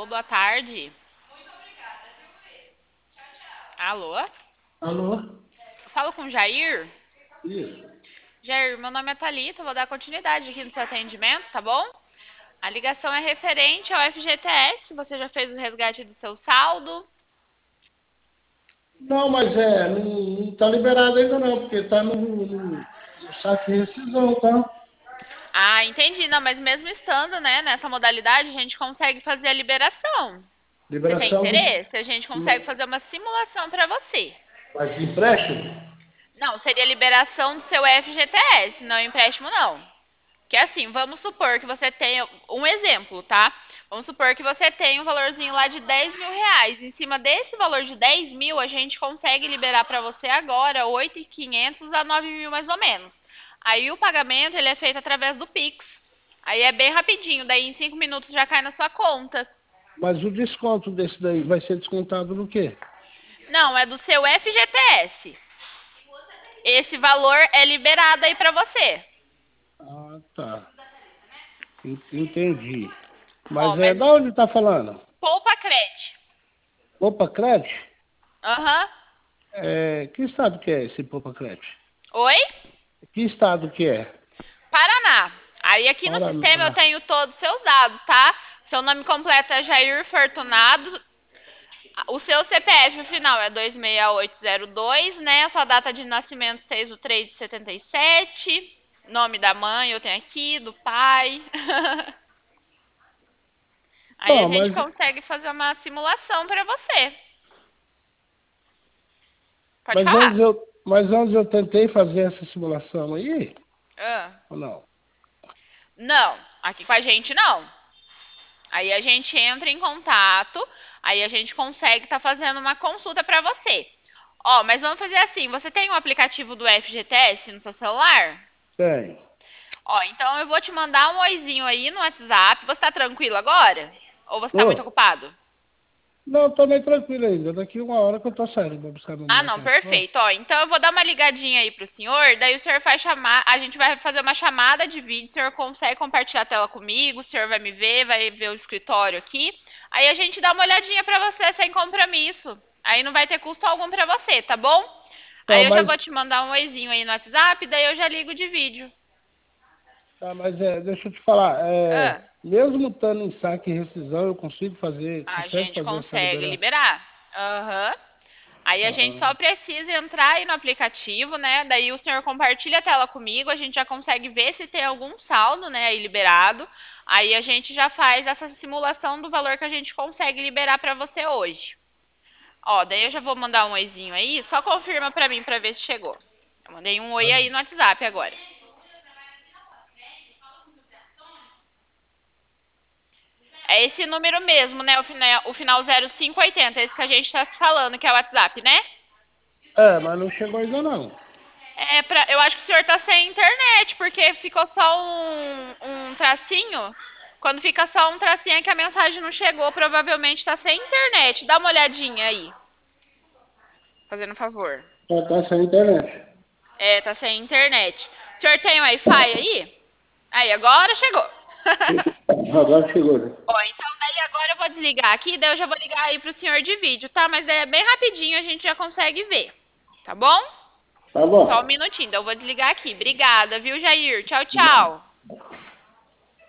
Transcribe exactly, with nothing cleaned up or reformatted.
boa tarde. Alô? Alô? Falo com o Jair? Isso. Jair, meu nome é Thalita, vou dar continuidade aqui no seu atendimento, tá bom? A ligação é referente ao F G T S, você já fez o resgate do seu saldo? Não, mas é, não, não tá liberado ainda não, porque tá no, no, no saque de rescisão, tá? Ah, entendi. Não, mas mesmo estando, né, nessa modalidade, a gente consegue fazer a liberação. Você tem Liberação do. interesse? A gente consegue fazer uma simulação para você. Mas de empréstimo? Não, seria liberação do seu F G T S, não empréstimo não. Que é assim, vamos supor que você tenha um exemplo, tá? Vamos supor que você tem um valorzinho lá de dez mil reais. Em cima desse valor de dez mil, a gente consegue liberar para você agora oito mil e quinhentos a nove mil mais ou menos. Aí o pagamento ele é feito através do Pix. Aí é bem rapidinho, daí em cinco minutos já cai na sua conta. Mas o desconto desse daí vai ser descontado no quê? Não, é do seu F G T S. Esse valor é liberado aí para você. Ah, tá. En- Entendi. Ó, Mas é, mas da onde tá falando? poupa crédito. Opa Cred? Aham. Uhum. É, que estado que é esse Popa Cred? Oi? Que estado que é? Paraná. Aí aqui no sistema eu Paraná. tenho todos os seus dados, tá? Seu nome completo é Jair Fortunado. O seu C P F final é dois seis oito zero dois, né? A sua data de nascimento seis de três de setenta e sete. Nome da mãe eu tenho aqui, do pai. Aí a Não, gente mas, consegue fazer uma simulação para você. Pode mas falar. antes eu, mas antes eu tentei fazer essa simulação aí, Ah. ou não? Não, aqui com a gente não. Aí a gente entra em contato, aí a gente consegue estar fazendo uma consulta para você. Ó, mas vamos fazer assim, você tem um aplicativo do F G T S no seu celular? Tem. Ó, então eu vou te mandar um oizinho aí no WhatsApp. Você tá tranquilo agora? Ou você tá muito Tô. ocupado? Não, tô meio tranquilo ainda. Daqui uma hora que eu tô saindo pra buscar minha Ah, mulher não, aqui na escola. perfeito. Ó, então eu vou dar uma ligadinha aí pro senhor, daí o senhor vai chamar, a gente vai fazer uma chamada de vídeo, o senhor consegue compartilhar a tela comigo, o senhor vai me ver, vai ver o escritório aqui. Aí a gente dá uma olhadinha pra você sem compromisso. Aí não vai ter custo algum pra você, tá bom? Aí Tá, eu já vou mas, te mandar um oizinho aí no WhatsApp, daí eu já ligo de vídeo. tá, mas é, deixa eu te falar. É, Ah, mesmo estando em saque e rescisão, eu consigo fazer, a consegue gente fazer essa consegue liberação? liberar. Aham. Aí a gente Ah, só precisa entrar aí no aplicativo, né? Daí o senhor compartilha a tela comigo, a gente já consegue ver se tem algum saldo, né, aí liberado. Aí a gente já faz essa simulação do valor que a gente consegue liberar para você hoje. Ó, daí eu já vou mandar um oizinho aí, só confirma para mim para ver se chegou. Eu mandei um tá oi aí bom. no WhatsApp agora. É esse número mesmo, né? O final, o final zero cinco oitenta, esse que a gente tá se falando, que é o WhatsApp, né? É, mas não chegou ainda não. É pra, eu acho que o senhor tá sem internet, porque ficou só um, um tracinho. Quando fica só um tracinho é que a mensagem não chegou, provavelmente tá sem internet. Dá uma olhadinha aí, fazendo um favor. Tá, tá sem internet. É, tá sem internet. O senhor tem Wi-Fi aí? Aí, agora chegou. Agora chegou, né? Ó, então daí agora eu vou desligar aqui, daí eu já vou ligar aí pro senhor de vídeo, tá? Mas daí é bem rapidinho, a gente já consegue ver. Tá bom? Tá Só um bom. minutinho, daí eu vou desligar aqui. Obrigada, viu, Jair? Tchau, tchau.